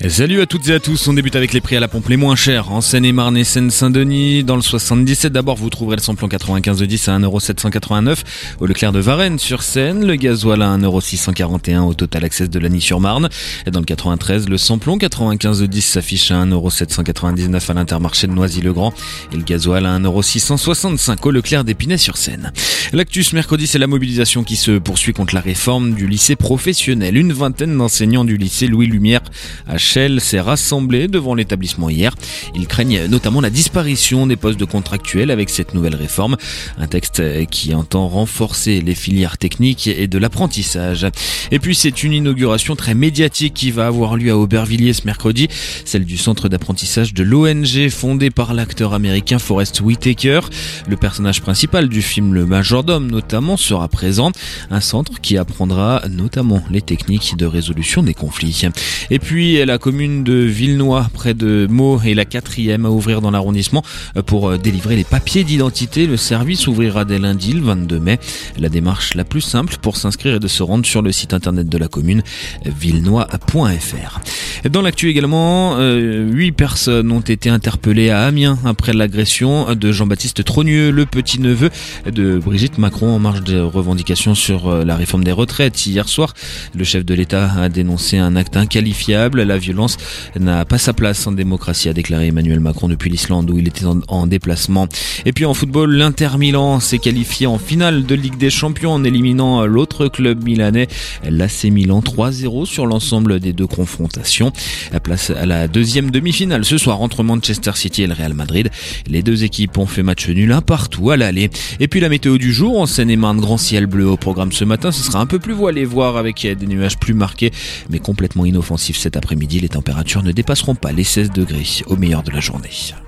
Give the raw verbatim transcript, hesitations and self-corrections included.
Salut à toutes et à tous, on débute avec les prix à la pompe les moins chers en Seine-et-Marne et Seine-Saint-Denis. Dans le soixante-dix-sept, d'abord vous trouverez le samplon quatre-vingt-quinze de dix à un euro sept cent quatre-vingt-neuf au Leclerc de Varennes sur Seine, le gasoil à un euro six cent quarante et un au Total Access de Lagny-sur-Marne. Et dans le quatre-vingt-treize, le samplon quatre-vingt-quinze de dix s'affiche à un euro sept cent quatre-vingt-dix-neuf à l'Intermarché de Noisy-le-Grand et le gasoil à un euro six cent soixante-cinq au Leclerc d'Épinay-sur-Seine. L'actus mercredi, c'est la mobilisation qui se poursuit contre la réforme du lycée professionnel. Une vingtaine d'enseignants du lycée Louis Lumière à Chelles s'est rassemblé devant l'établissement hier. Ils craignent notamment la disparition des postes de contractuels avec cette nouvelle réforme. Un texte qui entend renforcer les filières techniques et de l'apprentissage. Et puis c'est une inauguration très médiatique qui va avoir lieu à Aubervilliers ce mercredi. Celle du centre d'apprentissage de l'O N G fondé par l'acteur américain Forest Whitaker. Le personnage principal du film Le Majordome notamment sera présent. Un centre qui apprendra notamment les techniques de résolution des conflits. Et puis la commune de Villenoy, près de Meaux, est la quatrième à ouvrir dans l'arrondissement pour délivrer les papiers d'identité. Le service ouvrira dès lundi, le vingt-deux mai. La démarche la plus simple pour s'inscrire est de se rendre sur le site internet de la commune, villenoy point f r. Dans l'actu également, euh, huit personnes ont été interpellées à Amiens après l'agression de Jean-Baptiste Trogneux, le petit-neveu de Brigitte Macron, en marge de revendications sur la réforme des retraites. Hier soir, le chef de l'État a dénoncé un acte inqualifiable. La violence n'a pas sa place en démocratie, a déclaré Emmanuel Macron depuis l'Islande où il était en, en déplacement. Et puis en football, l'Inter Milan s'est qualifié en finale de Ligue des Champions en éliminant l'autre club milanais, l'A C Milan, trois zéro sur l'ensemble des deux confrontations. La place à la deuxième demi-finale ce soir entre Manchester City et le Real Madrid. Les deux équipes ont fait match nul un partout à l'aller. Et puis la météo du jour, en Seine-et-Marne, grand ciel bleu au programme ce matin. Ce sera un peu plus voilé, voire avec des nuages plus marqués, mais complètement inoffensifs cet après-midi. Les températures ne dépasseront pas les seize degrés au meilleur de la journée.